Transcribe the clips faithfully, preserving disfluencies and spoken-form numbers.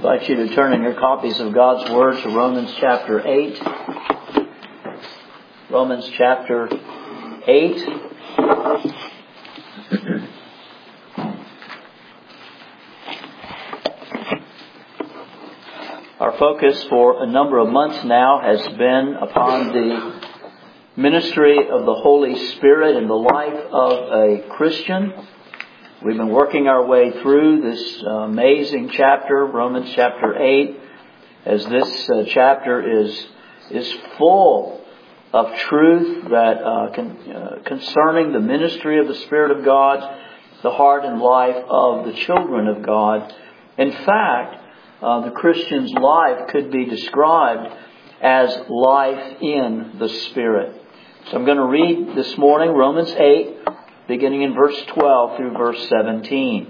invite you to turn in your copies of God's Word to Romans chapter eight. Romans chapter eight. Our focus for a number of months now has been upon the ministry of the Holy Spirit in the life of a Christian. We've been working our way through this uh, amazing chapter, Romans chapter eight, as this uh, chapter is is full of truth that uh, con- uh, concerning the ministry of the Spirit of God, the heart and life of the children of God. In fact, uh, the Christian's life could be described as life in the Spirit. So I'm going to read this morning Romans eight, beginning in verse twelve through verse seventeen.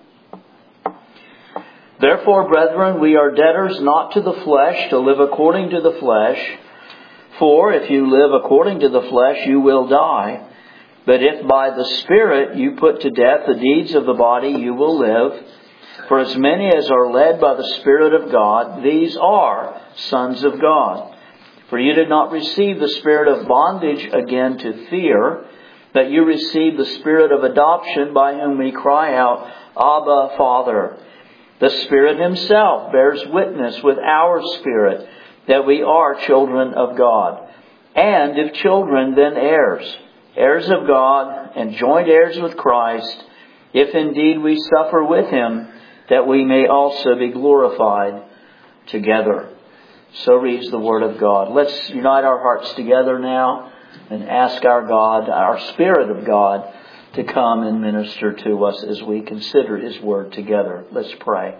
Therefore, brethren, we are debtors not to the flesh, to live according to the flesh. For if you live according to the flesh, you will die. But if by the Spirit you put to death the deeds of the body, you will live. For as many as are led by the Spirit of God, these are sons of God. For you did not receive the spirit of bondage again to fear, but you received the Spirit of adoption, by whom we cry out, Abba, Father. The Spirit Himself bears witness with our spirit that we are children of God. And if children, then heirs, heirs of God, and joint heirs with Christ, if indeed we suffer with Him, that we may also be glorified together. So reads the Word of God. Let's unite our hearts together now and ask our God, our Spirit of God, to come and minister to us as we consider His Word together. Let's pray.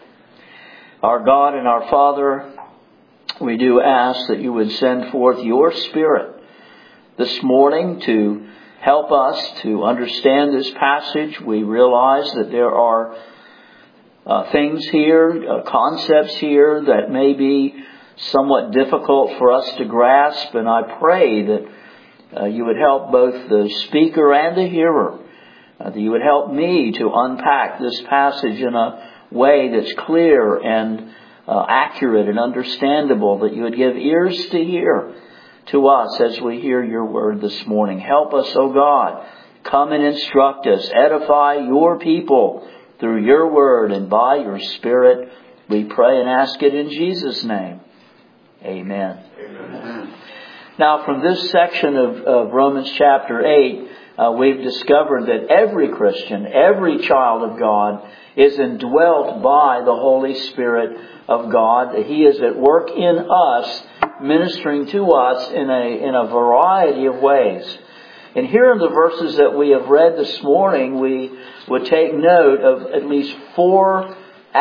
Our God and our Father, we do ask that you would send forth your Spirit this morning to help us to understand this passage. We realize that there are uh, things here, uh, concepts here that may be somewhat difficult for us to grasp, and I pray that uh, you would help both the speaker and the hearer, uh, that you would help me to unpack this passage in a way that's clear and uh, accurate and understandable, that you would give ears to hear to us as we hear your word this morning. Help us, O God. Come and instruct us. Edify your people through your word and by your Spirit. We pray and ask it in Jesus' name. Amen. Amen. Now, from this section of, of Romans chapter eight, uh, we've discovered that every Christian, every child of God, is indwelt by the Holy Spirit of God. He is at work in us, ministering to us in a in a variety of ways. And here in the verses that we have read this morning, we would take note of at least four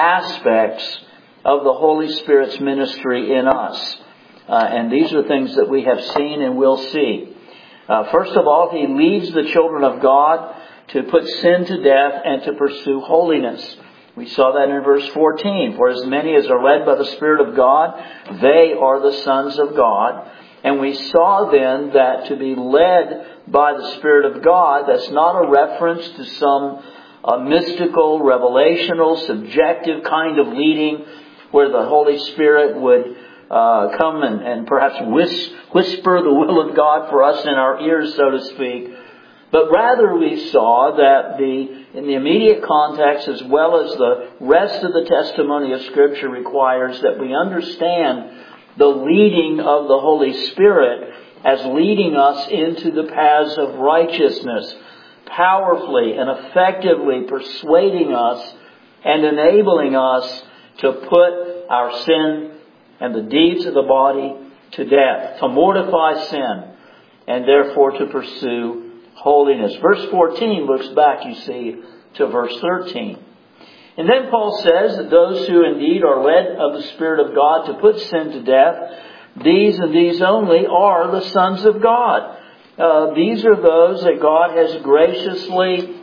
aspects of the Holy Spirit's ministry in us. Uh, and these are things that we have seen and will see. Uh, first of all, He leads the children of God to put sin to death and to pursue holiness. We saw that in verse fourteen. For as many as are led by the Spirit of God, they are the sons of God. And we saw then that to be led by the Spirit of God, that's not a reference to some uh, mystical, revelational, subjective kind of leading where the Holy Spirit would uh, come and, and perhaps whis- whisper the will of God for us in our ears, so to speak. But rather we saw that the in the immediate context, as well as the rest of the testimony of Scripture, requires that we understand the leading of the Holy Spirit as leading us into the paths of righteousness, powerfully and effectively persuading us and enabling us to put our sin and the deeds of the body to death, to mortify sin, and therefore to pursue holiness. Verse fourteen looks back, you see, to verse thirteen. And then Paul says that those who indeed are led of the Spirit of God to put sin to death, these and these only are the sons of God. Uh, these are those that God has graciously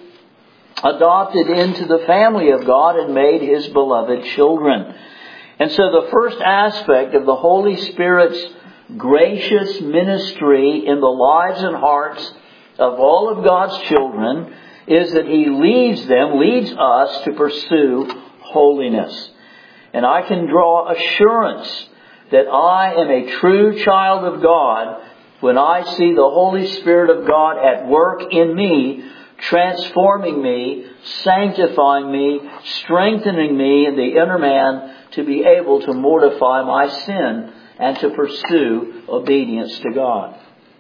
adopted into the family of God and made His beloved children. And so the first aspect of the Holy Spirit's gracious ministry in the lives and hearts of all of God's children is that He leads them, leads us to pursue holiness. And I can draw assurance that I am a true child of God when I see the Holy Spirit of God at work in me, transforming me, sanctifying me, strengthening me in the inner man to be able to mortify my sin and to pursue obedience to God.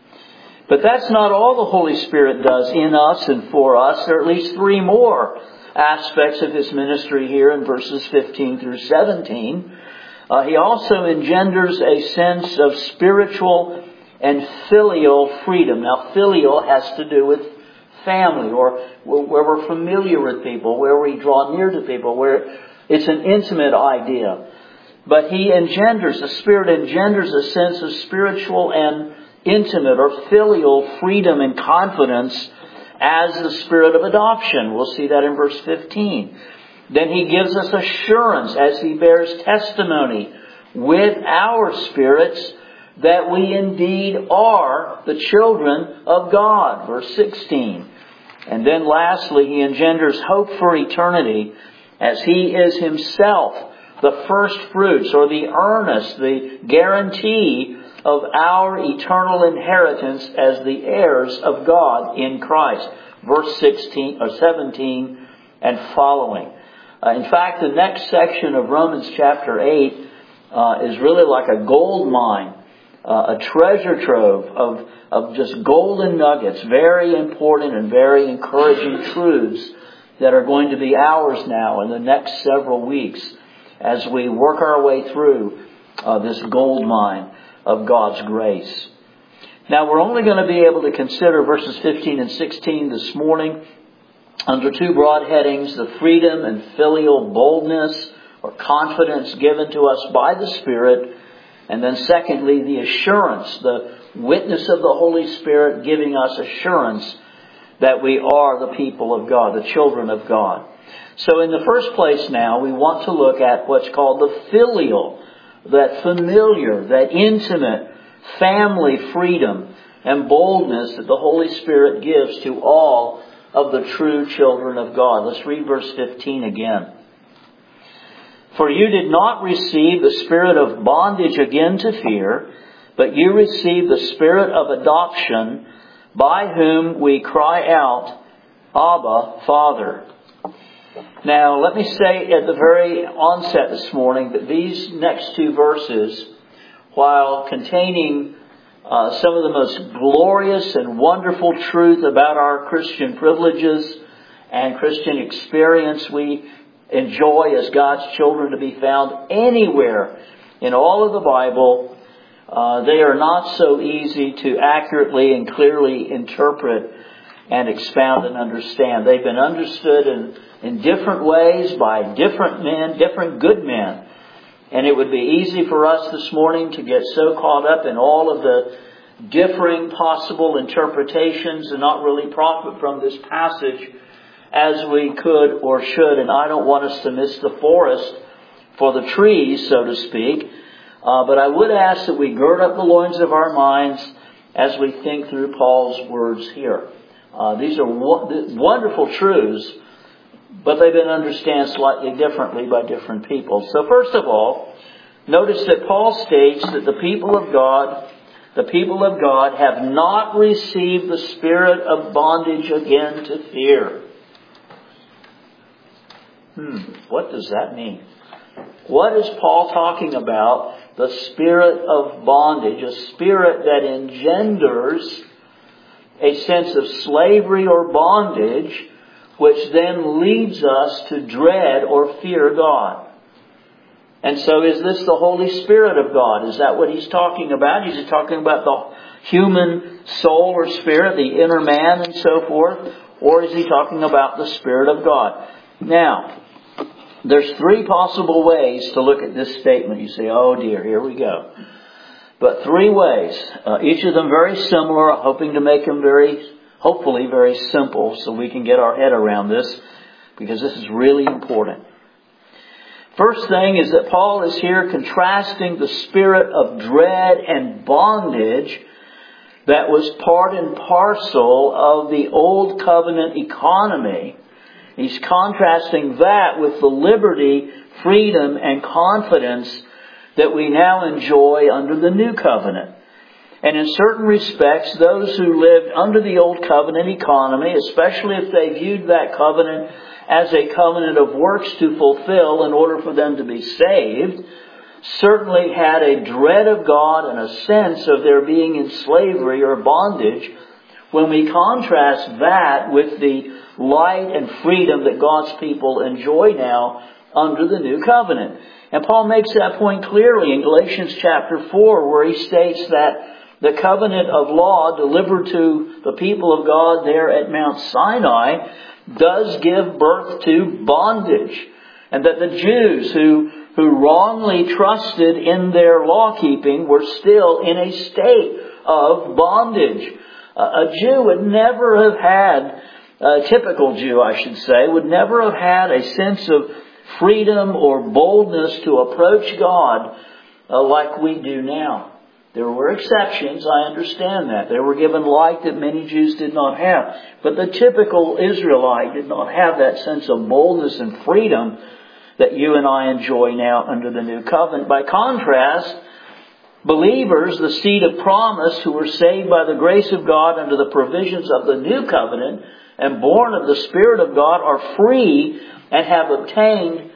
But that's not all the Holy Spirit does in us and for us. There are at least three more aspects of His ministry here in verses fifteen through seventeen. Uh, he also engenders a sense of spiritual and filial freedom. Now, filial has to do with family, or where we're familiar with people, where we draw near to people, where it's an intimate idea. But He engenders, the Spirit engenders a sense of spiritual and intimate or filial freedom and confidence as the Spirit of adoption. We'll see that in verse fifteen. Then He gives us assurance as He bears testimony with our spirits that we indeed are the children of God. Verse sixteen. And then lastly, He engenders hope for eternity as He is Himself the first fruits, or the earnest, the guarantee of our eternal inheritance as the heirs of God in Christ. Verse sixteen or seventeen and following. Uh, in fact, the next section of Romans chapter eight uh, is really like a gold mine, uh, a treasure trove of, of just golden nuggets, very important and very encouraging truths that are going to be ours now in the next several weeks as we work our way through uh, this gold mine of God's grace. Now, we're only going to be able to consider verses fifteen and sixteen this morning under two broad headings: the freedom and filial boldness or confidence given to us by the Spirit, and then secondly, the assurance, the witness of the Holy Spirit giving us assurance that we are the people of God, the children of God. So in the first place now, we want to look at what's called the filial, that familiar, that intimate family freedom and boldness that the Holy Spirit gives to all of the true children of God. Let's read verse fifteen again. For you did not receive the spirit of bondage again to fear, but you received the spirit of adoption, by whom we cry out, Abba, Father. Now, let me say at the very onset this morning that these next two verses, while containing uh, some of the most glorious and wonderful truth about our Christian privileges and Christian experience we enjoy as God's children to be found anywhere in all of the Bible, uh, they are not so easy to accurately and clearly interpret and expound and understand. They've been understood in, in different ways by different men, different good men. And it would be easy for us this morning to get so caught up in all of the differing possible interpretations and not really profit from this passage as we could or should. And I don't want us to miss the forest for the trees, so to speak. Uh, but I would ask that we gird up the loins of our minds as we think through Paul's words here. Uh, these are wo- wonderful truths, but they've been understood slightly differently by different people. So first of all, notice that Paul states that the people of God, the people of God have not received the spirit of bondage again to fear. Hmm, what does that mean? What is Paul talking about? The spirit of bondage, a spirit that engenders a sense of slavery or bondage, which then leads us to dread or fear God. And so is this the Holy Spirit of God? Is that what he's talking about? Is he talking about the human soul or spirit, the inner man and so forth? Or is he talking about the Spirit of God? Now, there's three possible ways to look at this statement. You say, oh dear, here we go. But three ways, uh, each of them very similar, hoping to make them very, hopefully very simple so we can get our head around this, because this is really important. First thing is that Paul is here contrasting the spirit of dread and bondage that was part and parcel of the Old Covenant economy He's contrasting that with the liberty, freedom, and confidence that we now enjoy under the new covenant. And in certain respects, those who lived under the old covenant economy, especially if they viewed that covenant as a covenant of works to fulfill in order for them to be saved, certainly had a dread of God and a sense of their being in slavery or bondage when we contrast that with the light and freedom that God's people enjoy now under the new covenant. And Paul makes that point clearly in Galatians chapter four, where he states that the covenant of law delivered to the people of God there at Mount Sinai does give birth to bondage. And that the Jews who, who wrongly trusted in their law keeping were still in a state of bondage. A Jew would never have had, a typical Jew I should say, would never have had a sense of freedom or boldness to approach God uh, like we do now. There were exceptions, I understand that. They were given light that many Jews did not have. But the typical Israelite did not have that sense of boldness and freedom that you and I enjoy now under the new covenant. By contrast, believers, the seed of promise, who were saved by the grace of God under the provisions of the new covenant and born of the Spirit of God, are free and have obtained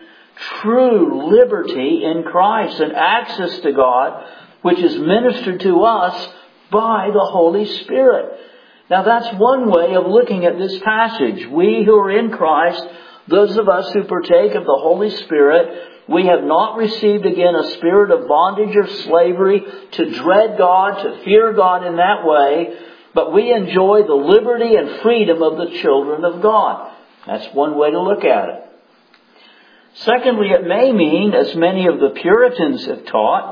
true liberty in Christ and access to God, which is ministered to us by the Holy Spirit. Now that's one way of looking at this passage. We who are in Christ, those of us who partake of the Holy Spirit, we have not received again a spirit of bondage or slavery to dread God, to fear God in that way, but we enjoy the liberty and freedom of the children of God. That's one way to look at it. Secondly, it may mean, as many of the Puritans have taught,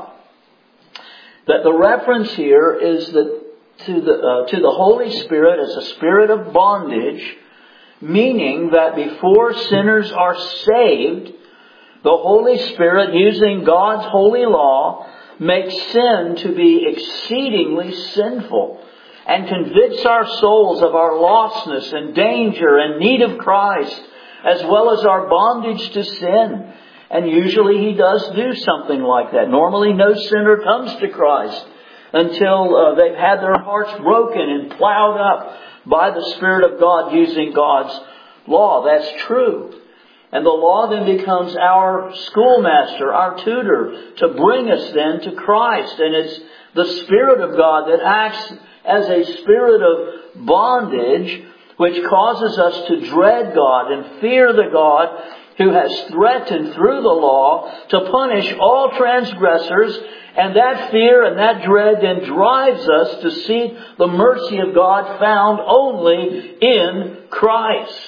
that the reference here is that to the uh, to the Holy Spirit as a spirit of bondage, meaning that before sinners are saved, the Holy Spirit, using God's holy law, makes sin to be exceedingly sinful and convicts our souls of our lostness and danger and need of Christ, as well as our bondage to sin. And usually He does do something like that. Normally no sinner comes to Christ until uh, they've had their hearts broken and plowed up by the Spirit of God using God's law. That's true. And the law then becomes our schoolmaster, our tutor, to bring us then to Christ. And it's the Spirit of God that acts as a spirit of bondage, which causes us to dread God and fear the God who has threatened through the law to punish all transgressors. And that fear and that dread then drives us to seek the mercy of God found only in Christ.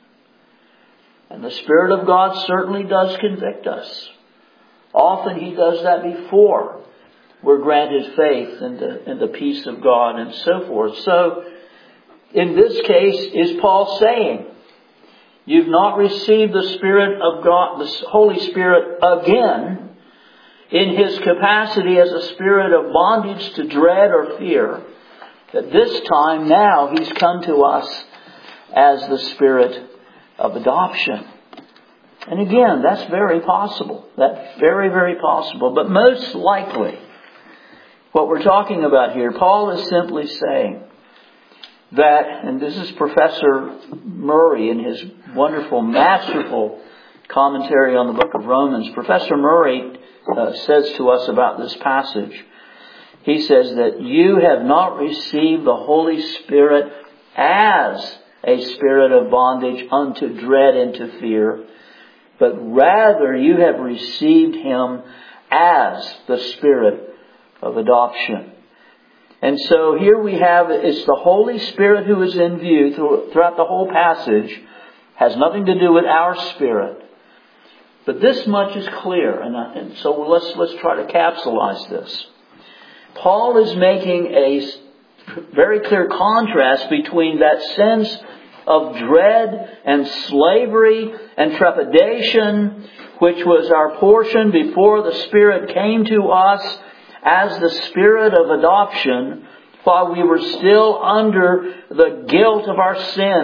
And the Spirit of God certainly does convict us. Often He does that before we're granted faith and the, and the peace of God and so forth. So, in this case, is Paul saying, you've not received the Spirit of God, the Holy Spirit again, in His capacity as a spirit of bondage to dread or fear, that this time now He's come to us as the Spirit of adoption. And again, that's very possible. That's very, very possible. But most likely, what we're talking about here, Paul is simply saying that, and this is Professor Murray in his wonderful, masterful commentary on the book of Romans. Professor Murray uh, says to us about this passage, he says that you have not received the Holy Spirit as a spirit of bondage unto dread and to fear, but rather you have received Him as the Spirit of adoption. And so here we have, it's the Holy Spirit who is in view throughout the whole passage. Has nothing to do with our spirit. But this much is clear. And, and so let's, let's try to capsulize this. Paul is making a very clear contrast between that sense of dread and slavery and trepidation, which was our portion before the Spirit came to us as the Spirit of adoption, while we were still under the guilt of our sin and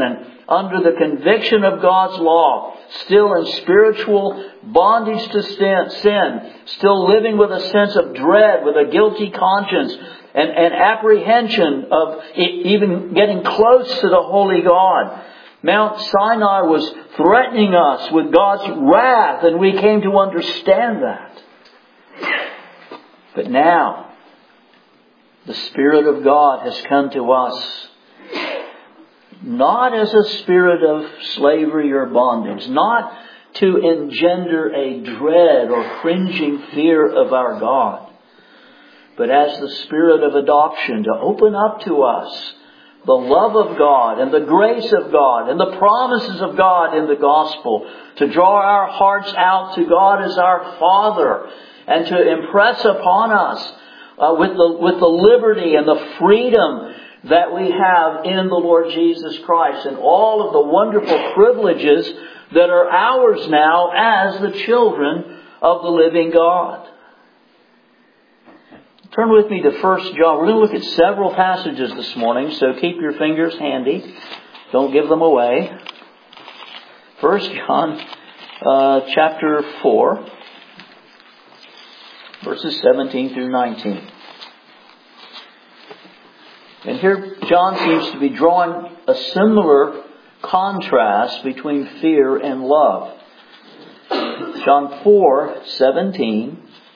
under the conviction of God's law, still in spiritual bondage to sin, still living with a sense of dread, with a guilty conscience, and, and apprehension of even getting close to the holy God. Mount Sinai was threatening us with God's wrath, and we came to understand that. But now, the Spirit of God has come to us, not as a spirit of slavery or bondage, not to engender a dread or cringing fear of our God, but as the Spirit of adoption to open up to us the love of God and the grace of God and the promises of God in the gospel, to draw our hearts out to God as our Father and to impress upon us uh, with the with the liberty and the freedom that we have in the Lord Jesus Christ and all of the wonderful privileges that are ours now as the children of the living God. Turn with me to First John. We're going to look at several passages this morning, so keep your fingers handy. Don't give them away. First John uh, chapter four, verses seventeen through nineteen. And here John seems to be drawing a similar contrast between fear and love. John four seventeen.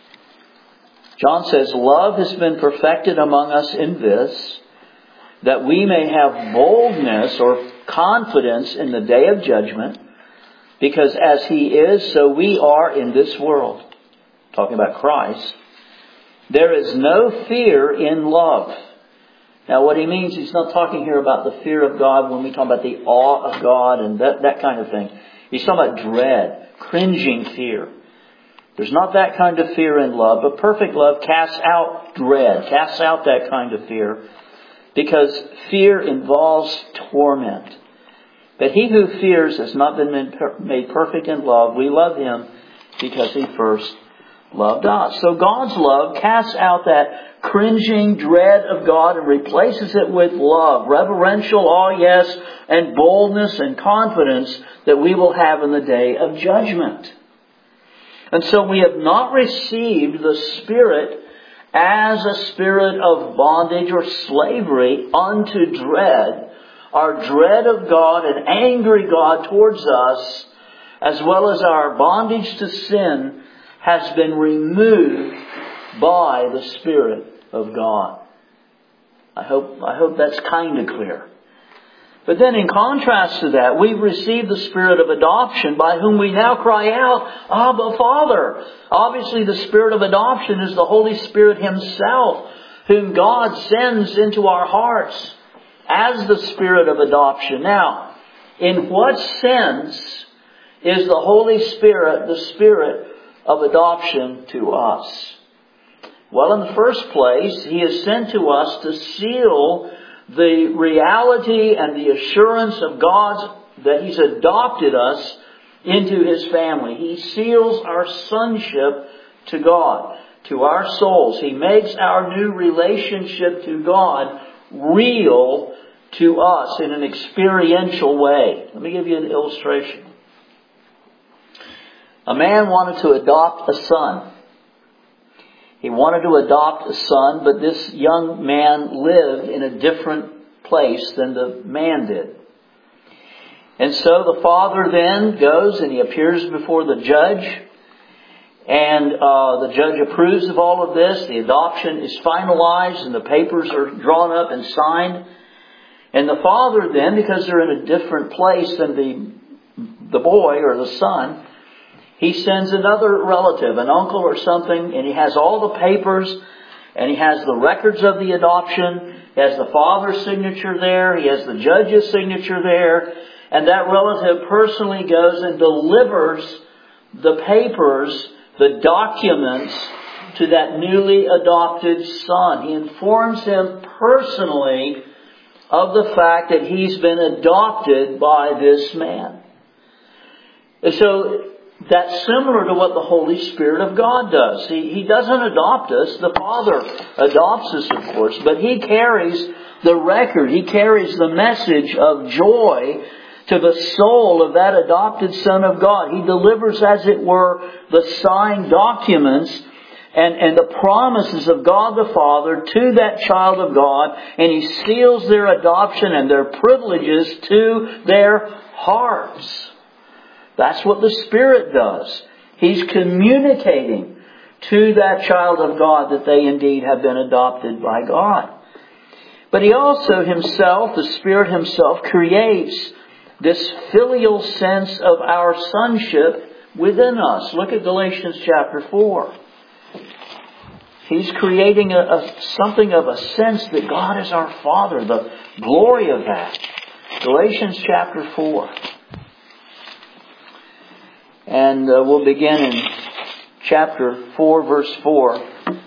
John says, "Love has been perfected among us in this, that we may have boldness or confidence in the day of judgment, because as He is, so we are in this world." Talking about Christ. "There is no fear in love." Now what he means, he's not talking here about the fear of God when we talk about the awe of God and that, that kind of thing. He's talking about dread, cringing fear. There's not that kind of fear in love, but perfect love casts out dread, casts out that kind of fear, because fear involves torment. But he who fears has not been made perfect in love. We love him because he first loved us. So God's love casts out that cringing dread of God and replaces it with love, reverential awe, yes, and boldness and confidence that we will have in the day of judgment. And so we have not received the Spirit as a spirit of bondage or slavery unto dread. Our dread of God and angry God towards us, as well as our bondage to sin, has been removed by the Spirit of God. I hope, I hope that's kind of clear. But then in contrast to that, we've received the Spirit of adoption, by whom we now cry out, Abba, Father. Obviously the Spirit of adoption is the Holy Spirit Himself, whom God sends into our hearts as the Spirit of adoption. Now, in what sense is the Holy Spirit the Spirit of adoption to us? Well, in the first place, He is sent to us to seal the reality and the assurance of God's, that He's adopted us into His family. He seals our sonship to God, to our souls. He makes our new relationship to God real to us in an experiential way. Let me give you an illustration. A man wanted to adopt a son. He wanted to adopt a son, but this young man lived in a different place than the man did. And so the father then goes and he appears before the judge. And uh, the judge approves of all of this. The adoption is finalized and the papers are drawn up and signed. And the father then, because they're in a different place than the, the boy or the son, he sends another relative, an uncle or something, and he has all the papers, and he has the records of the adoption. He has the father's signature there. He has the judge's signature there. And that relative personally goes and delivers the papers, the documents, to that newly adopted son. He informs him personally of the fact that he's been adopted by this man. And so that's similar to what the Holy Spirit of God does. He, he doesn't adopt us. The Father adopts us, of course. But He carries the record. He carries the message of joy to the soul of that adopted Son of God. He delivers, as it were, the signed documents and, and the promises of God the Father to that child of God, and He seals their adoption and their privileges to their hearts. That's what the Spirit does. He's communicating to that child of God that they indeed have been adopted by God. But He also Himself, the Spirit Himself, creates this filial sense of our sonship within us. Look at Galatians chapter four. He's creating a, a, something of a sense that God is our Father, the glory of that. Galatians chapter four. And uh, we'll begin in chapter four, verse four.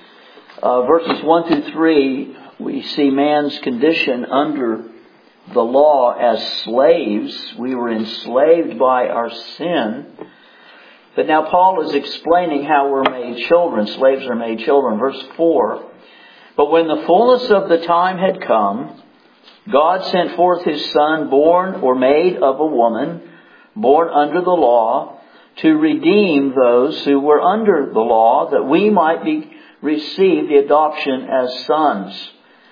Uh, verses one through three, we see man's condition under the law as slaves. We were enslaved by our sin. But now Paul is explaining how we're made children. Slaves are made children. Verse four. But when the fullness of the time had come, God sent forth His Son, born or made of a woman, born under the law, to redeem those who were under the law, that we might be receive the adoption as sons.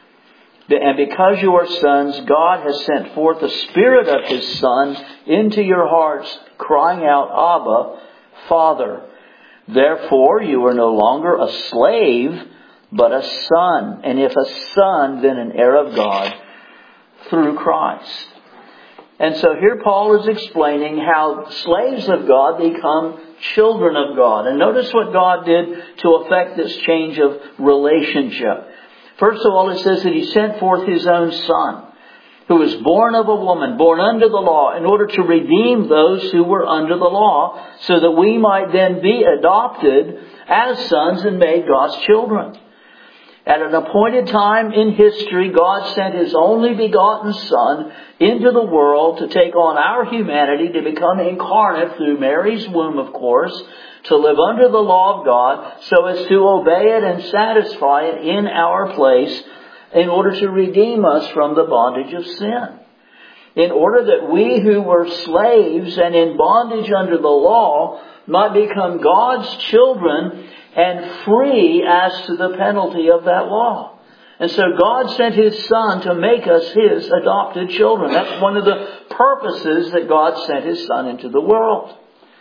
And because you are sons, God has sent forth the Spirit of His Son into your hearts, crying out, Abba, Father. Therefore you are no longer a slave, but a son. And if a son, then an heir of God through Christ. And so here Paul is explaining how slaves of God become children of God. And notice what God did to effect this change of relationship. First of all, it says that He sent forth His own Son, who was born of a woman, born under the law, in order to redeem those who were under the law, so that we might then be adopted as sons and made God's children. At an appointed time in history, God sent His only begotten Son into the world to take on our humanity, to become incarnate through Mary's womb, of course, to live under the law of God, so as to obey it and satisfy it in our place, in order to redeem us from the bondage of sin. In order that we who were slaves and in bondage under the law might become God's children and free as to the penalty of that law. And so God sent His Son to make us His adopted children. That's one of the purposes that God sent His Son into the world.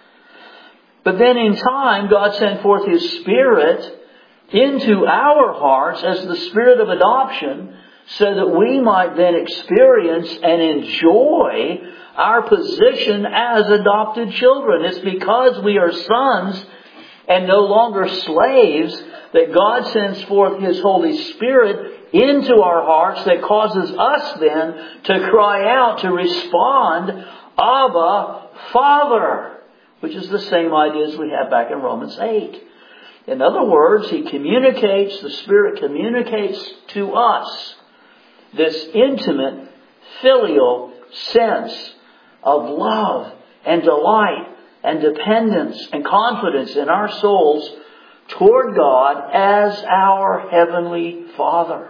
But then in time, God sent forth His Spirit into our hearts as the Spirit of adoption, so that we might then experience and enjoy our position as adopted children. It's because we are sons and no longer slaves that God sends forth His Holy Spirit into our hearts, that causes us then to cry out, to respond, Abba, Father, which is the same idea as we have back in Romans eight. In other words, He communicates, the Spirit communicates to us this intimate, filial sense of love and delight and dependence and confidence in our souls toward God as our Heavenly Father.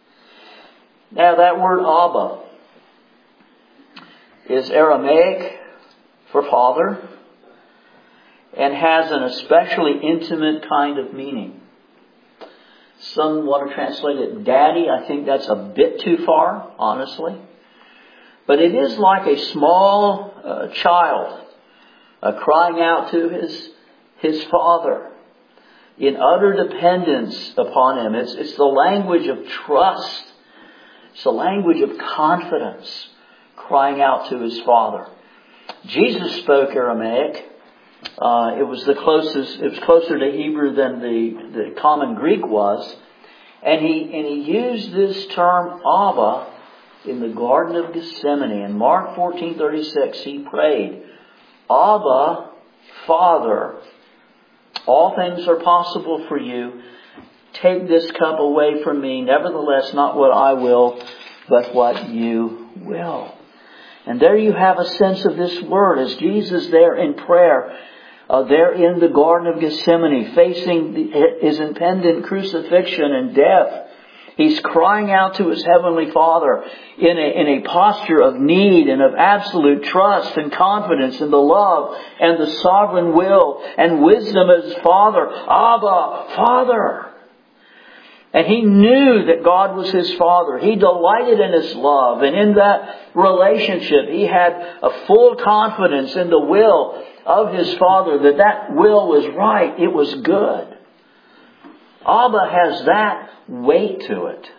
Now that word Abba is Aramaic for father, and has an especially intimate kind of meaning. Some want to translate it daddy. I think that's a bit too far, honestly. But it is like a small uh, child uh, crying out to his his father in utter dependence upon him. It's, it's the language of trust. It's the language of confidence, crying out to His Father. Jesus spoke Aramaic. Uh, it was the closest. It was closer to Hebrew than the, the common Greek was, and he and he used this term Abba in the Garden of Gethsemane. In Mark fourteen thirty six, He prayed, Abba, Father, all things are possible for you. Take this cup away from me. Nevertheless, not what I will, but what you will. And there you have a sense of this word as Jesus there in prayer, uh, there in the Garden of Gethsemane, facing the, His impending crucifixion and death. He's crying out to His Heavenly Father in a, in a posture of need and of absolute trust and confidence in the love and the sovereign will and wisdom of His Father. Abba, Father. And he knew that God was his Father. He delighted in His love. And in that relationship, he had a full confidence in the will of his Father, that that will was right. It was good. Abba has that weight to it.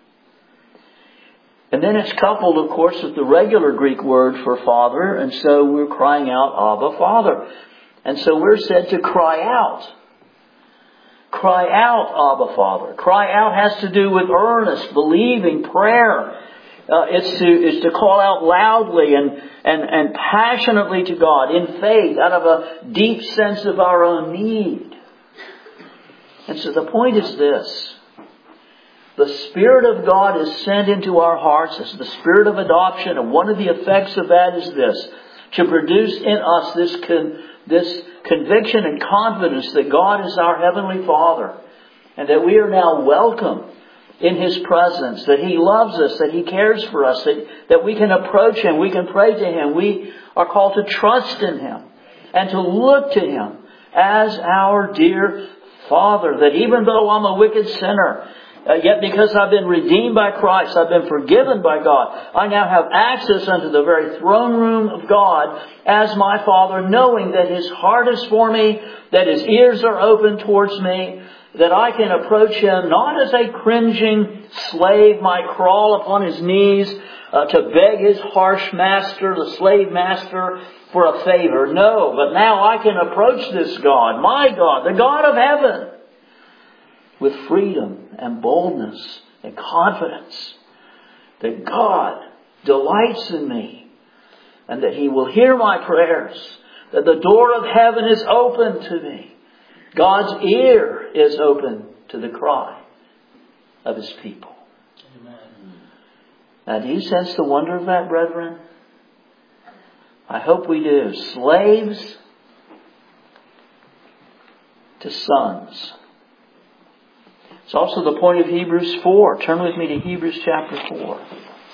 And then it's coupled, of course, with the regular Greek word for Father. And so we're crying out, Abba, Father. And so we're said to cry out. Cry out, Abba, Father. Cry out has to do with earnest, believing prayer. Uh, it's to it's to call out loudly and, and, and passionately to God in faith, out of a deep sense of our own need. And so the point is this. The Spirit of God is sent into our hearts as the Spirit of adoption. And one of the effects of that is this. To produce in us this con, this conviction and confidence that God is our Heavenly Father. And that we are now welcome in His presence. That He loves us. That He cares for us. That, that we can approach Him. We can pray to Him. We are called to trust in Him. And to look to Him as our dear Father. That even though I'm a wicked sinner, Uh, yet because I've been redeemed by Christ, I've been forgiven by God, I now have access unto the very throne room of God as my Father, knowing that His heart is for me, that His ears are open towards me, that I can approach Him not as a cringing slave might crawl upon his knees uh, to beg his harsh master, the slave master, for a favor. No, but now I can approach this God, my God, the God of heaven, with freedom and boldness and confidence that God delights in me and that He will hear my prayers, that the door of heaven is open to me. God's ear is open to the cry of His people. Amen. Now, do you sense the wonder of that, brethren? I hope we do. Slaves to sons. It's also the point of Hebrews four. Turn with me to Hebrews chapter four.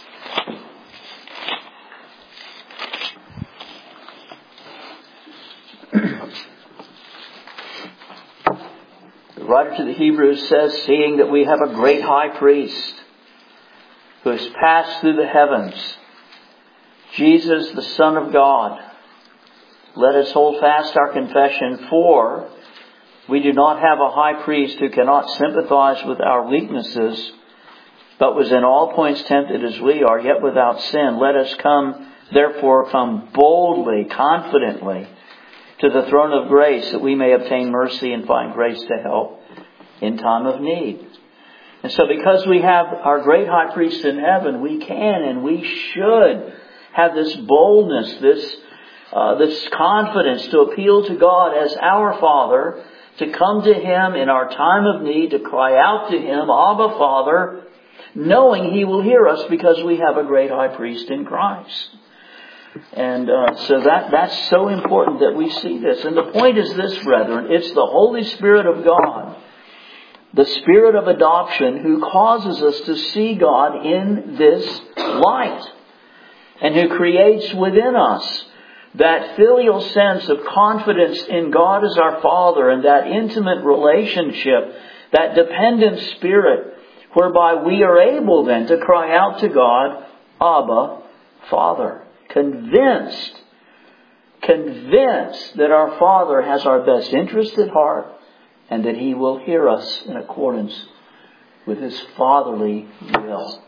The writer to the Hebrews says, seeing that we have a great high priest who has passed through the heavens, Jesus, the Son of God, let us hold fast our confession, for we do not have a high priest who cannot sympathize with our weaknesses, but was in all points tempted as we are, yet without sin. Let us come, therefore, come boldly, confidently to the throne of grace, that we may obtain mercy and find grace to help in time of need. And so because we have our great high priest in heaven, we can and we should have this boldness, this, uh, this confidence to appeal to God as our Father, to come to Him in our time of need, to cry out to Him, Abba, Father, knowing He will hear us because we have a great high priest in Christ. And uh, so that that's so important that we see this. And the point is this, brethren, it's the Holy Spirit of God, the Spirit of adoption, who causes us to see God in this light, and who creates within us that filial sense of confidence in God as our Father, and that intimate relationship, that dependent spirit, whereby we are able then to cry out to God, Abba, Father. Convinced, convinced that our Father has our best interest at heart, and that He will hear us in accordance with His fatherly will.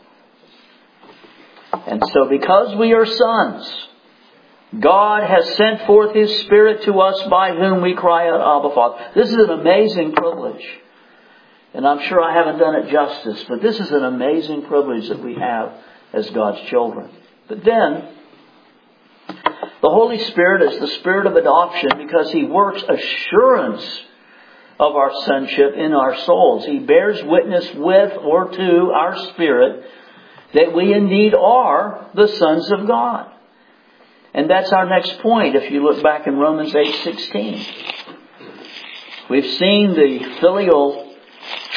And so because we are sons, God has sent forth His Spirit to us, by whom we cry out, Abba, Father. This is an amazing privilege. And I'm sure I haven't done it justice, but this is an amazing privilege that we have as God's children. But then, the Holy Spirit is the Spirit of adoption because He works assurance of our sonship in our souls. He bears witness with or to our spirit that we indeed are the sons of God. And that's our next point if you look back in Romans eight sixteen. We've seen the filial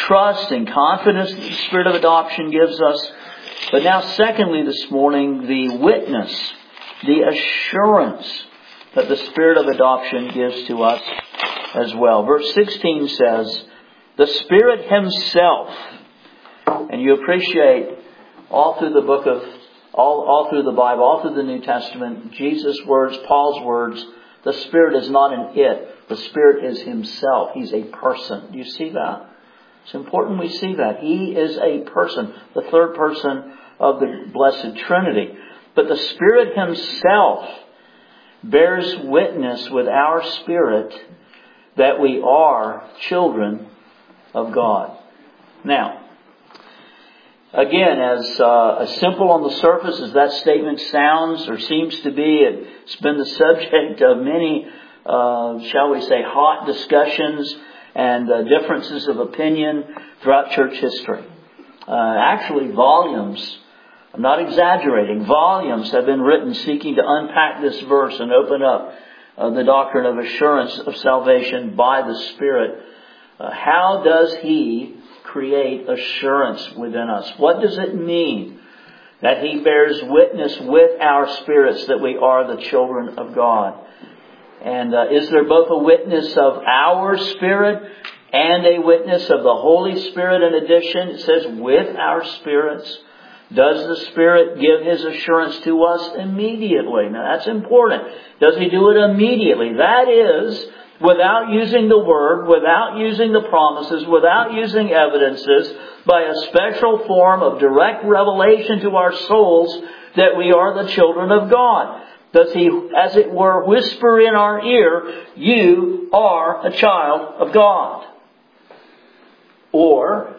trust and confidence that the Spirit of adoption gives us. But now secondly this morning, the witness, the assurance that the Spirit of adoption gives to us as well. Verse sixteen says, the Spirit Himself, and you appreciate all through the book of, all, all through the Bible, all through the New Testament, Jesus' words, Paul's words, the Spirit is not an it. The Spirit is Himself. He's a person. Do you see that? It's important we see that. He is a person, the third person of the Blessed Trinity. But the Spirit Himself bears witness with our spirit that we are children of God. Now, again, as, uh, as simple on the surface as that statement sounds or seems to be, it's been the subject of many, uh, shall we say, hot discussions and uh, differences of opinion throughout church history. Uh, actually, volumes, I'm not exaggerating, volumes have been written seeking to unpack this verse and open up uh, the doctrine of assurance of salvation by the Spirit. Uh, how does He create assurance within us? What does it mean that He bears witness with our spirits that we are the children of God? And uh, is there both a witness of our spirit and a witness of the Holy Spirit in addition? It says with our spirits. Does the Spirit give His assurance to us immediately? Now that's important. Does He do it immediately? That is, without using the Word, without using the promises, without using evidences, by a special form of direct revelation to our souls that we are the children of God. Does He, as it were, whisper in our ear, you are a child of God? Or,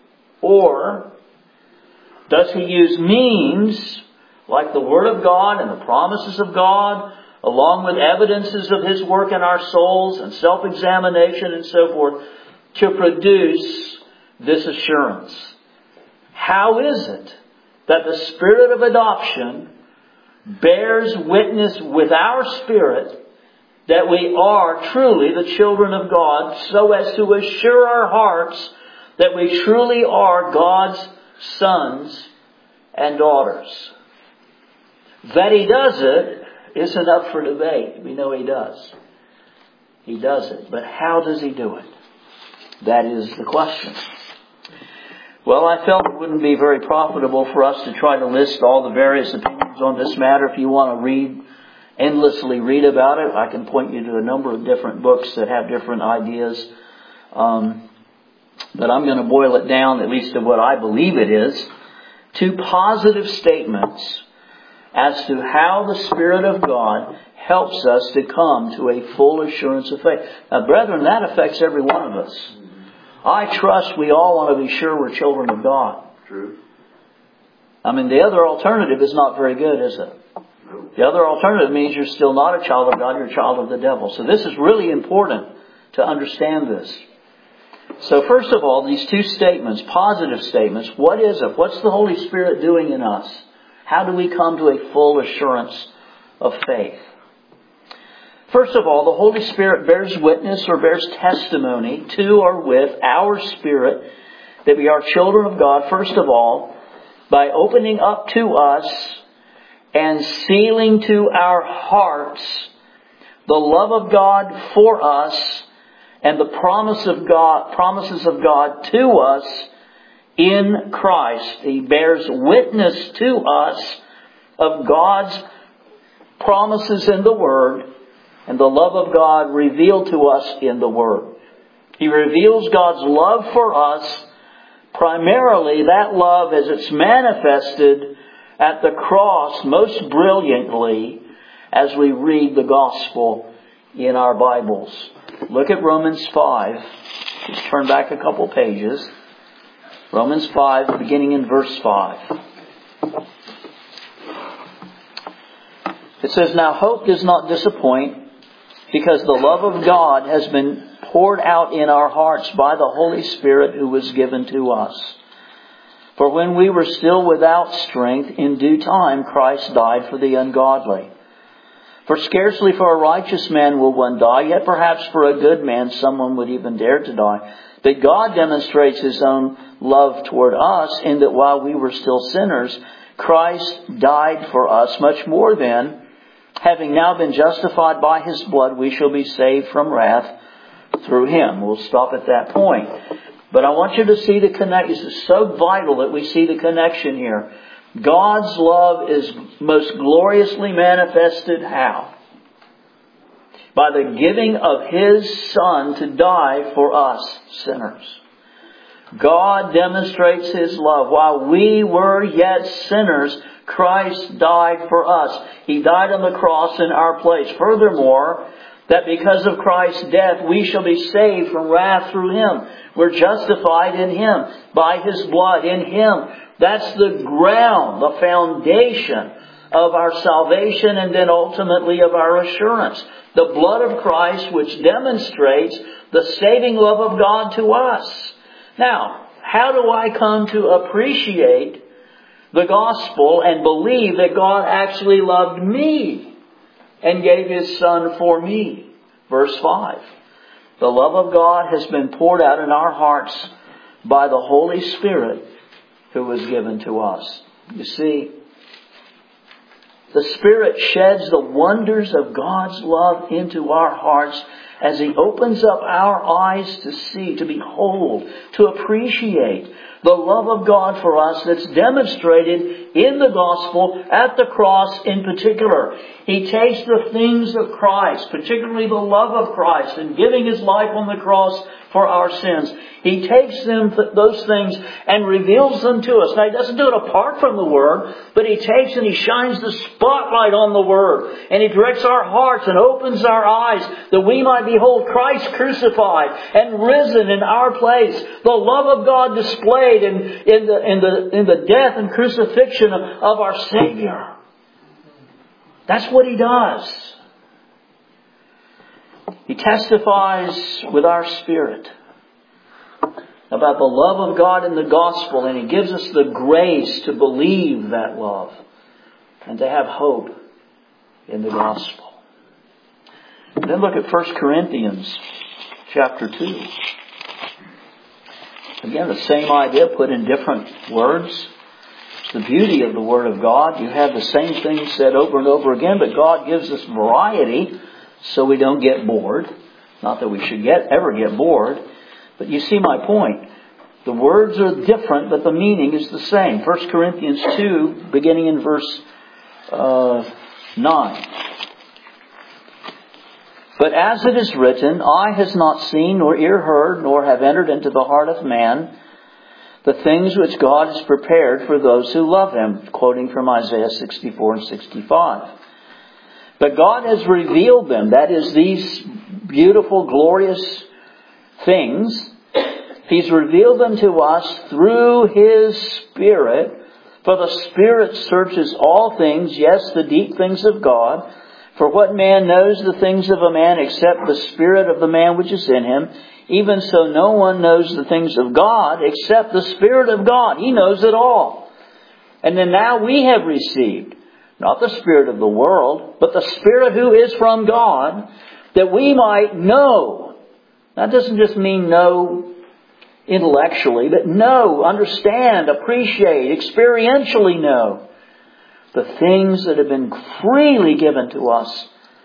or, does He use means like the Word of God and the promises of God, along with evidences of His work in our souls and self-examination and so forth, to produce this assurance? How is it that the Spirit of adoption bears witness with our spirit that we are truly the children of God, so as to assure our hearts that we truly are God's sons and daughters? That He does it isn't up for debate. We know He does. He does it. But how does He do it? That is the question. Well, I felt it wouldn't be very profitable for us to try to list all the various opinions on this matter. If you want to read, endlessly read about it, I can point you to a number of different books that have different ideas. Um, but I'm going to boil it down, at least to what I believe it is, to positive statements as to how the Spirit of God helps us to come to a full assurance of faith. Now, brethren, that affects every one of us. I trust we all want to be sure we're children of God. True. I mean, the other alternative is not very good, is it? No. The other alternative means you're still not a child of God, you're a child of the devil. So this is really important to understand this. So first of all, these two statements, positive statements, what is it? What's the Holy Spirit doing in us? How do we come to a full assurance of faith? First of all, the Holy Spirit bears witness or bears testimony to or with our spirit that we are children of God, first of all, by opening up to us and sealing to our hearts the love of God for us and the promise of God, promises of God to us in Christ. He bears witness to us of God's promises in the Word and the love of God revealed to us in the Word. He reveals God's love for us, primarily that love as it's manifested at the cross most brilliantly as we read the Gospel in our Bibles. Look at Romans five. Just turn back a couple pages. Romans five, beginning in verse five. It says, "Now hope does not disappoint, because the love of God has been poured out in our hearts by the Holy Spirit who was given to us. For when we were still without strength, in due time Christ died for the ungodly. For scarcely for a righteous man will one die, yet perhaps for a good man someone would even dare to die. But God demonstrates His own love toward us in that while we were still sinners, Christ died for us. Much more then, having now been justified by His blood, we shall be saved from wrath through Him. We'll stop at that point. But I want you to see the connection. This is so vital that we see the connection here. God's love is most gloriously manifested how? By the giving of His Son to die for us sinners. God demonstrates His love. While we were yet sinners, Christ died for us. He died on the cross in our place. Furthermore, that because of Christ's death, we shall be saved from wrath through Him. We're justified in Him, by His blood, in Him. That's the ground, the foundation of our salvation and then ultimately of our assurance. The blood of Christ, which demonstrates the saving love of God to us. Now, how do I come to appreciate the gospel and believe that God actually loved me and gave His Son for me? Verse five. The love of God has been poured out in our hearts by the Holy Spirit who was given to us. You see, the Spirit sheds the wonders of God's love into our hearts as He opens up our eyes to see, to behold, to appreciate the love of God for us that's demonstrated in the gospel, at the cross in particular. He takes the things of Christ, particularly the love of Christ, and giving His life on the cross for our sins. He takes them, those things, and reveals them to us. Now, He doesn't do it apart from the Word, but He takes and He shines the spotlight on the Word. And He directs our hearts and opens our eyes that we might behold Christ crucified and risen in our place. The love of God displayed in, in, the, in, the, in the death and crucifixion of, of our Savior. That's what He does. He testifies with our spirit about the love of God in the gospel, and He gives us the grace to believe that love and to have hope in the gospel. And then look at First Corinthians chapter two. Again, the same idea put in different words. It's the beauty of the Word of God. You have the same thing said over and over again, but God gives us variety so we don't get bored. Not that we should get ever get bored. But you see my point. The words are different, but the meaning is the same. First Corinthians two, beginning in verse uh, nine. But as it is written, eye has not seen, nor ear heard, nor have entered into the heart of man the things which God has prepared for those who love Him. Quoting from Isaiah sixty-four and sixty-five. But God has revealed them. That is, these beautiful, glorious things. He's revealed them to us through His Spirit. For the Spirit searches all things, yes, the deep things of God. For what man knows the things of a man except the spirit of the man which is in him? Even so, no one knows the things of God except the Spirit of God. He knows it all. And then now we have received not the spirit of the world, but the Spirit who is from God, that we might know. That doesn't just mean know intellectually, but know, understand, appreciate, experientially know the things that have been freely given to us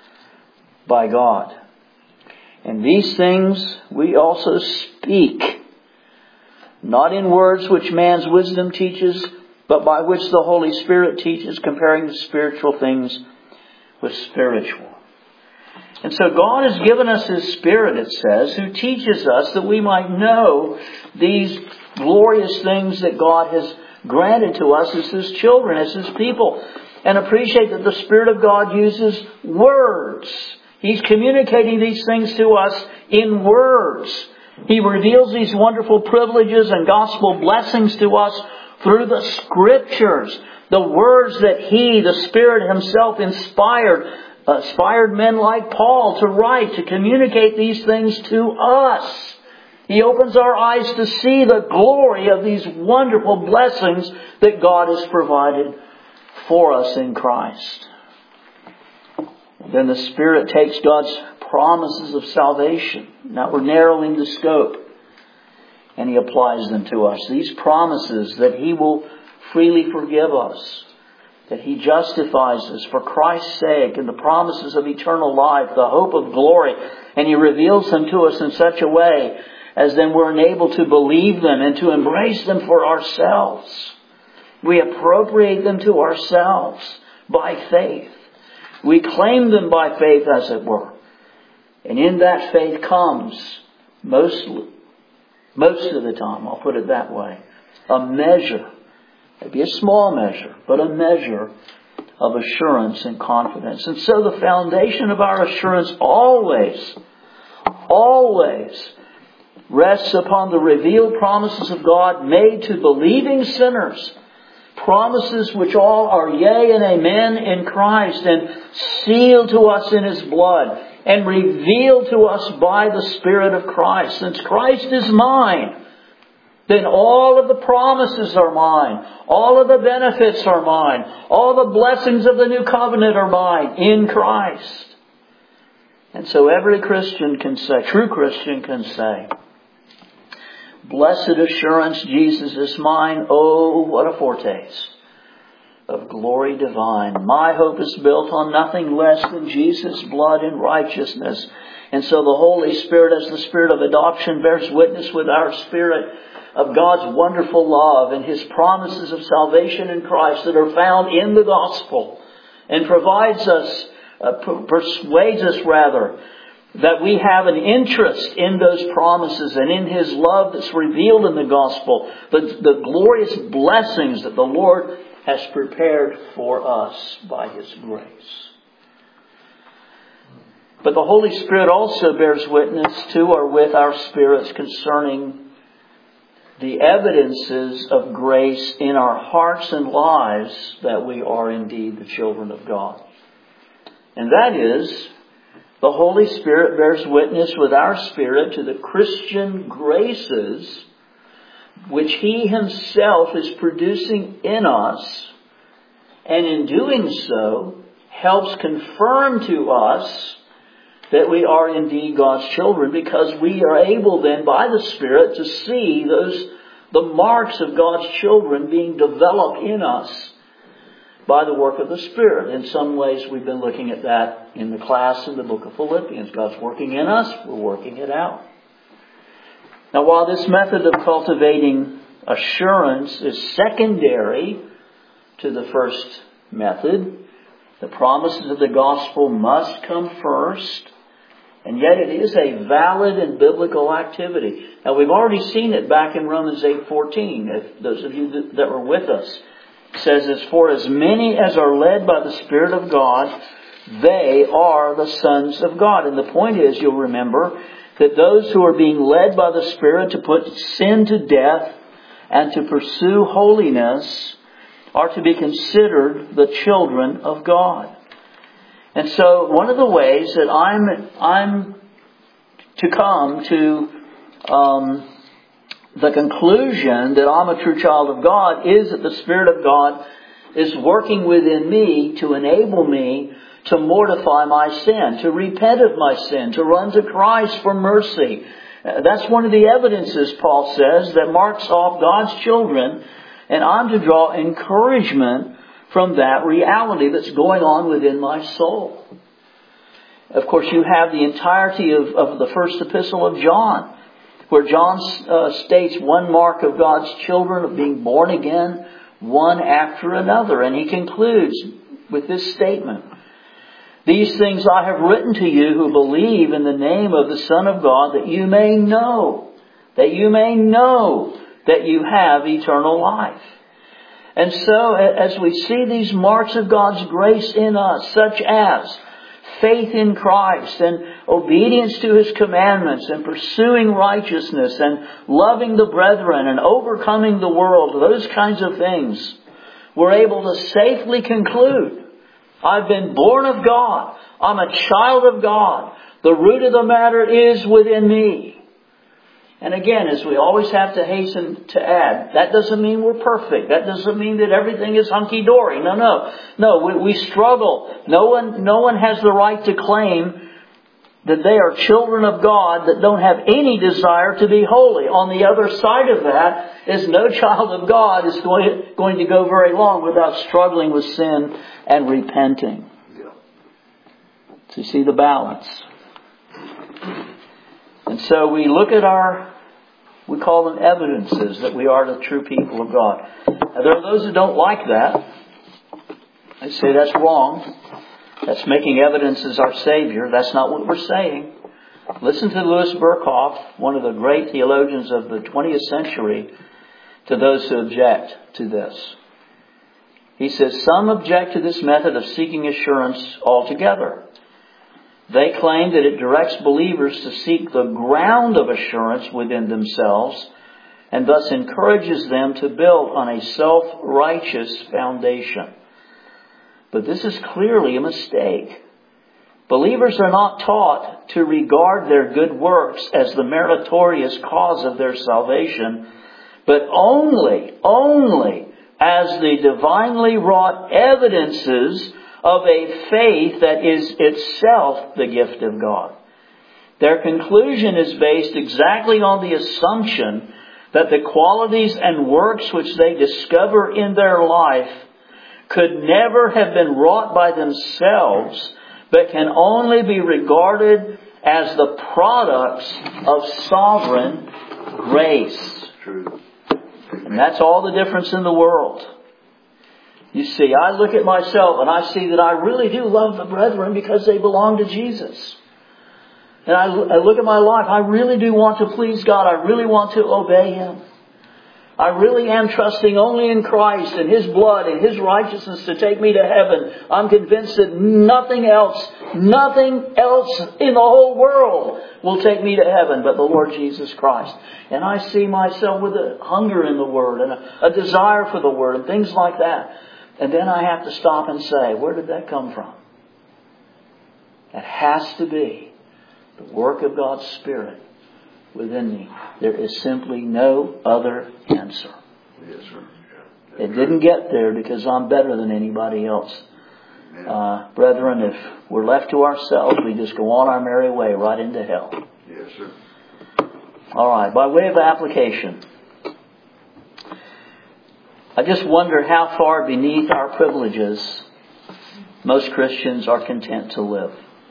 by God. And these things we also speak, not in words which man's wisdom teaches, but by which the Holy Spirit teaches, comparing the spiritual things with spiritual. And so God has given us His Spirit, it says, who teaches us that we might know these glorious things that God has granted to us as His children, as His people. And appreciate that the Spirit of God uses words. He's communicating these things to us in words. He reveals these wonderful privileges and gospel blessings to us through the Scriptures. The words that He, the Spirit Himself, inspired, inspired men like Paul to write, to communicate these things to us. He opens our eyes to see the glory of these wonderful blessings that God has provided for us in Christ. then the Spirit takes God's promises of salvation. Now we're narrowing the scope. And He applies them to us. These promises that He will freely forgive us, that He justifies us for Christ's sake, and the promises of eternal life, the hope of glory. And He reveals them to us in such a way as then we're enabled to believe them and to embrace them for ourselves. We appropriate them to ourselves by faith. We claim them by faith, as it were. And in that faith comes, mostly, most of the time, I'll put it that way, a measure, maybe a small measure, but a measure of assurance and confidence. And so the foundation of our assurance always, always rests upon the revealed promises of God made to believing sinners. Promises which all are yea and amen in Christ, and sealed to us in His blood, and revealed to us by the Spirit of Christ. Since Christ is mine, then all of the promises are mine. All of the benefits are mine. All the blessings of the new covenant are mine in Christ. And so every Christian can say, true Christian can say, blessed assurance, Jesus is mine. Oh, what a foretaste of glory divine. My hope is built on nothing less than Jesus' blood and righteousness. And so the Holy Spirit, as the Spirit of adoption, bears witness with our spirit of God's wonderful love and His promises of salvation in Christ that are found in the gospel, and provides us, uh, persuades us rather, that we have an interest in those promises and in His love that's revealed in the gospel. The, the glorious blessings that the Lord has prepared for us by His grace. But the Holy Spirit also bears witness to or with our spirits concerning the evidences of grace in our hearts and lives that we are indeed the children of God. And that is, the Holy Spirit bears witness with our spirit to the Christian graces which He Himself is producing in us, and in doing so helps confirm to us that we are indeed God's children, because we are able then by the Spirit to see those the marks of God's children being developed in us by the work of the Spirit. In some ways we've been looking at that in the class in the book of Philippians. God's working in us, we're working it out. Now while this method of cultivating assurance is secondary to the first method, the promises of the gospel must come first, and yet it is a valid and biblical activity. Now we've already seen it back in Romans eight fourteen. If those of you that, that were with us, it says, "As for as many as are led by the Spirit of God, they are the sons of God." And the point is, you'll remember, that those who are being led by the Spirit to put sin to death and to pursue holiness are to be considered the children of God. And so one of the ways that I'm I'm to come to um, the conclusion that I'm a true child of God is that the Spirit of God is working within me to enable me to mortify my sin, to repent of my sin, to run to Christ for mercy. That's one of the evidences, Paul says, that marks off God's children. And I'm to draw encouragement from that reality that's going on within my soul. Of course, you have the entirety of, of the first epistle of John, where John uh, states one mark of God's children of being born again, one after another. And he concludes with this statement: "These things I have written to you who believe in the name of the Son of God, that you may know, that you may know that you have eternal life." And so, as we see these marks of God's grace in us, such as faith in Christ and obedience to His commandments and pursuing righteousness and loving the brethren and overcoming the world, those kinds of things, we're able to safely conclude, I've been born of God. I'm a child of God. The root of the matter is within me. And again, as we always have to hasten to add, that doesn't mean we're perfect. That doesn't mean that everything is hunky-dory. No, no. No, we, we struggle. No one, no one has the right to claim that they are children of God that don't have any desire to be holy. On the other side of that is no child of God is going, going to go very long without struggling with sin and repenting. So you see the balance. And so we look at our, we call them evidences that we are the true people of God. Now, there are those who don't like that. They say that's wrong. That's making evidences our Savior. That's not what we're saying. Listen to Louis Berkhoff, one of the great theologians of the twentieth century, to those who object to this. He says, some object to this method of seeking assurance altogether. They claim that it directs believers to seek the ground of assurance within themselves and thus encourages them to build on a self-righteous foundation. But this is clearly a mistake. Believers are not taught to regard their good works as the meritorious cause of their salvation, but only, only as the divinely wrought evidences of a faith that is itself the gift of God. Their conclusion is based exactly on the assumption that the qualities and works which they discover in their life could never have been wrought by themselves, but can only be regarded as the products of sovereign grace. True. And that's all the difference in the world. You see, I look at myself and I see that I really do love the brethren because they belong to Jesus. And I, I look at my life, I really do want to please God. I really want to obey Him. I really am trusting only in Christ and His blood and His righteousness to take me to heaven. I'm convinced that nothing else, nothing else in the whole world will take me to heaven but the Lord Jesus Christ. And I see myself with a hunger in the Word and a, a desire for the Word and things like that. And then I have to stop and say, where did that come from? It has to be the work of God's Spirit within me. There is simply no other answer. Yes, sir. Yeah. It didn't get there because I'm better than anybody else. Uh, brethren, if we're left to ourselves, we just go on our merry way right into hell. Yes, sir. All right, by way of application, I just wonder how far beneath our privileges most Christians are content to live.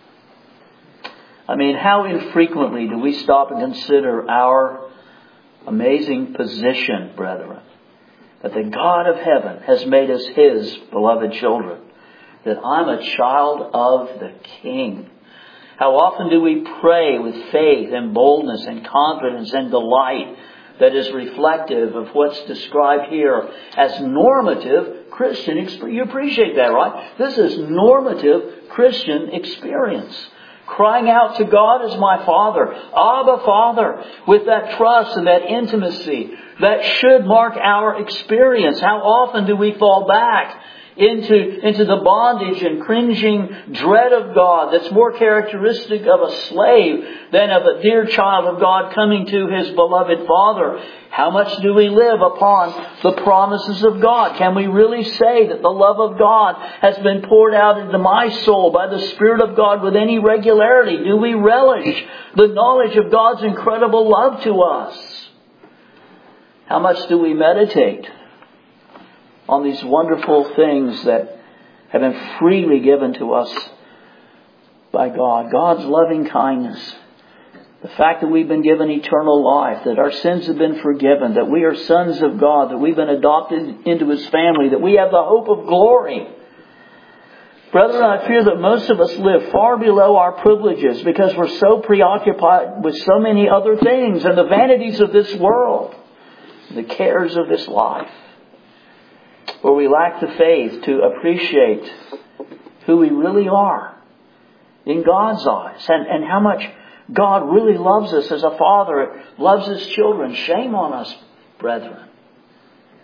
I mean, how infrequently do we stop and consider our amazing position, brethren, that the God of heaven has made us His beloved children, that I'm a child of the King. How often do we pray with faith and boldness and confidence and delight that is reflective of what's described here as normative Christian experience? You appreciate that, right? This is normative Christian experience. Crying out to God as my Father, Abba Father, with that trust and that intimacy that should mark our experience. How often do we fall back into, into the bondage and cringing dread of God that's more characteristic of a slave than of a dear child of God coming to his beloved Father? How much do we live upon the promises of God? Can we really say that the love of God has been poured out into my soul by the Spirit of God with any regularity? Do we relish the knowledge of God's incredible love to us? How much do we meditate on these wonderful things that have been freely given to us by God? God's loving kindness. The fact that we've been given eternal life, that our sins have been forgiven, that we are sons of God, that we've been adopted into His family, that we have the hope of glory. Brethren, I fear that most of us live far below our privileges because we're so preoccupied with so many other things and the vanities of this world, the cares of this life, where we lack the faith to appreciate who we really are in God's eyes and, and how much God really loves us as a father loves His children. Shame on us, brethren.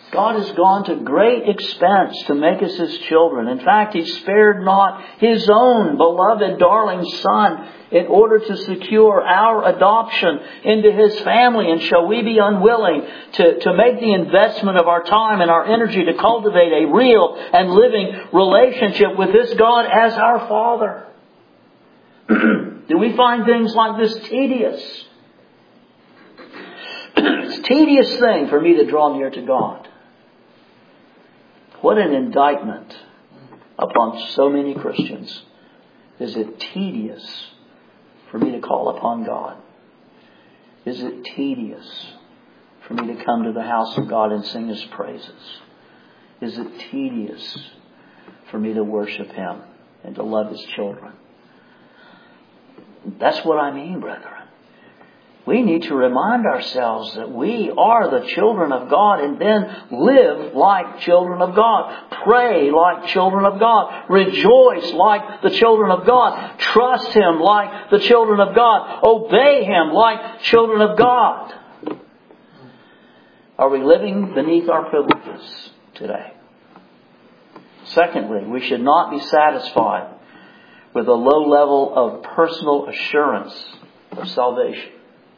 God has gone to great expense to make us His children. In fact, He spared not His own beloved, darling Son in order to secure our adoption into His family. And shall we be unwilling to, to make the investment of our time and our energy to cultivate a real and living relationship with this God as our Father? Do we find things like this tedious? It's a tedious thing for me to draw near to God. What an indictment upon so many Christians. Is it tedious for me to call upon God? Is it tedious for me to come to the house of God and sing His praises? Is it tedious for me to worship Him and to love His children? That's what I mean, brethren. We need to remind ourselves that we are the children of God, and then live like children of God. Pray like children of God. Rejoice like the children of God. Trust Him like the children of God. Obey Him like children of God. Are we living beneath our privileges today? Secondly, we should not be satisfied with a low level of personal assurance of salvation.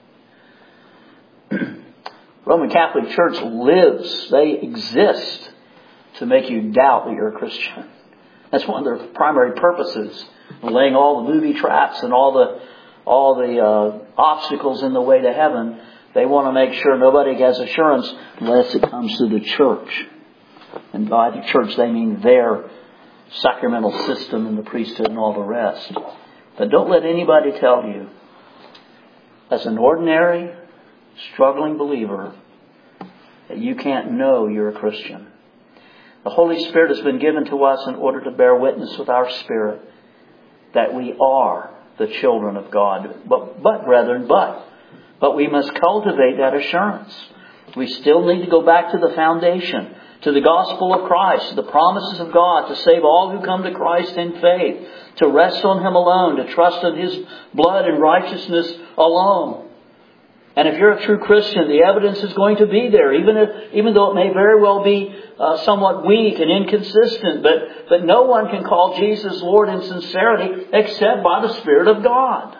Roman Catholic Church lives, they exist to make you doubt that you're a Christian. That's one of their primary purposes, laying all the booby traps and all the all the uh, obstacles in the way to heaven. They want to make sure nobody has assurance unless it comes to the church. And by the church they mean their sacramental system and the priesthood and all the rest. But don't let anybody tell you, as an ordinary, struggling believer, that you can't know you're a Christian. The Holy Spirit has been given to us in order to bear witness with our spirit that we are the children of God. But, but brethren, but, but we must cultivate that assurance. We still need to go back to the foundation, to the gospel of Christ, to the promises of God, to save all who come to Christ in faith, to rest on Him alone, to trust in His blood and righteousness alone. And if you're a true Christian, the evidence is going to be there, even if, even though it may very well be uh, somewhat weak and inconsistent. But, but no one can call Jesus Lord in sincerity except by the Spirit of God.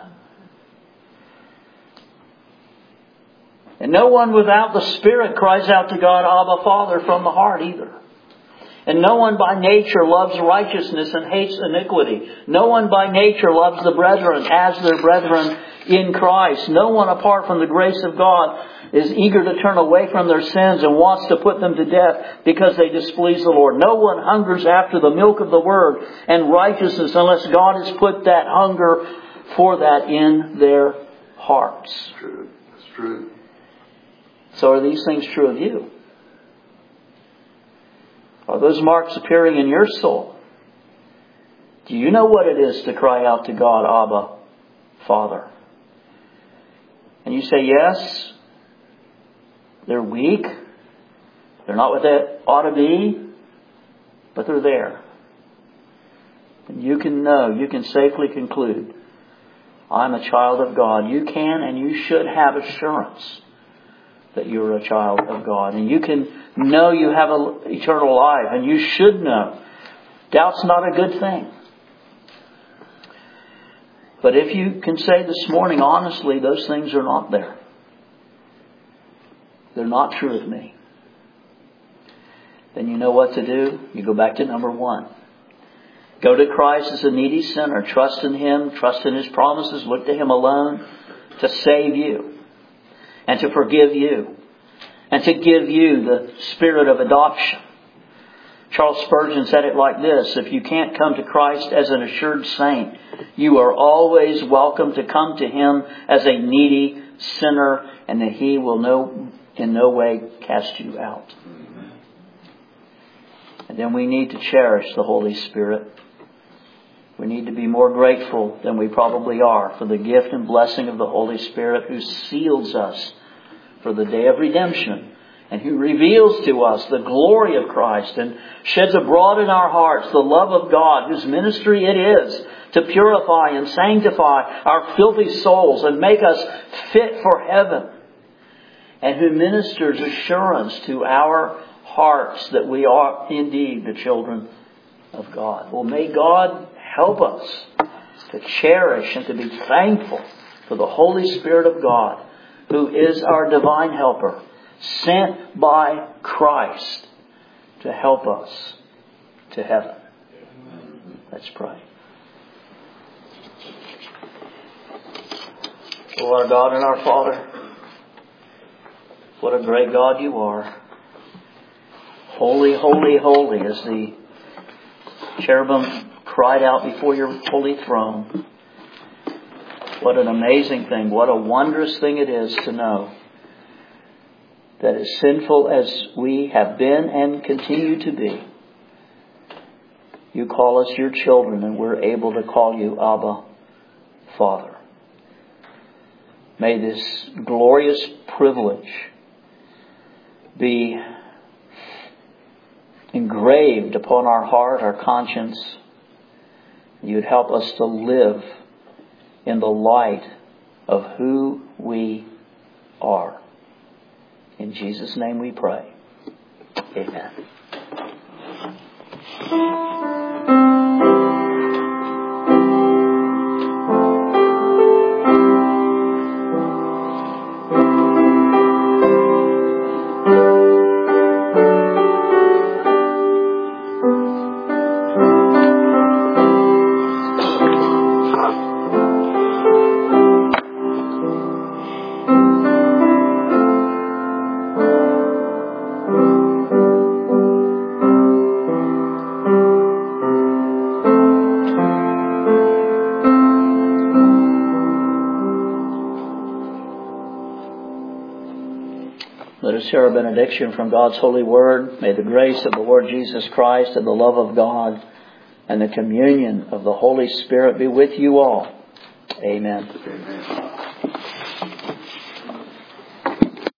And no one without the Spirit cries out to God, Abba, Father, from the heart either. And no one by nature loves righteousness and hates iniquity. No one by nature loves the brethren as their brethren in Christ. No one apart from the grace of God is eager to turn away from their sins and wants to put them to death because they displease the Lord. No one hungers after the milk of the Word and righteousness unless God has put that hunger for that in their hearts. That's true. That's true. So are these things true of you? Are those marks appearing in your soul? Do you know what it is to cry out to God, Abba, Father? And you say, yes, they're weak. They're not what they ought to be, but they're there. And you can know, you can safely conclude, I'm a child of God. You can and you should have assurance that you're a child of God. And you can know you have an eternal life. And you should know. Doubt's not a good thing. But if you can say this morning, honestly, those things are not there. They're not true of me. Then you know what to do. You go back to number one. Go to Christ as a needy sinner. Trust in Him. Trust in His promises. Look to Him alone to save you. And to forgive you. And to give you the spirit of adoption. Charles Spurgeon said it like this: if you can't come to Christ as an assured saint, you are always welcome to come to Him as a needy sinner, and that He will no, in no way cast you out. And then we need to cherish the Holy Spirit. We need to be more grateful than we probably are for the gift and blessing of the Holy Spirit, who seals us for the day of redemption and who reveals to us the glory of Christ and sheds abroad in our hearts the love of God, whose ministry it is to purify and sanctify our filthy souls and make us fit for heaven, and who ministers assurance to our hearts that we are indeed the children of God. Well, may God help us to cherish and to be thankful for the Holy Spirit of God, who is our divine helper, sent by Christ to help us to heaven. Let's pray. O our God and our Father, what a great God you are. Holy, holy, holy, as the cherubim cried out before your holy throne. What an amazing thing, what a wondrous thing it is to know that as sinful as we have been and continue to be, you call us your children, and we're able to call you Abba, Father. May this glorious privilege be engraved upon our heart, our conscience. You'd help us to live in the light of who we are. In Jesus' name we pray. Amen. Let us hear a benediction from God's holy word. May the grace of the Lord Jesus Christ and the love of God and the communion of the Holy Spirit be with you all. Amen. Amen.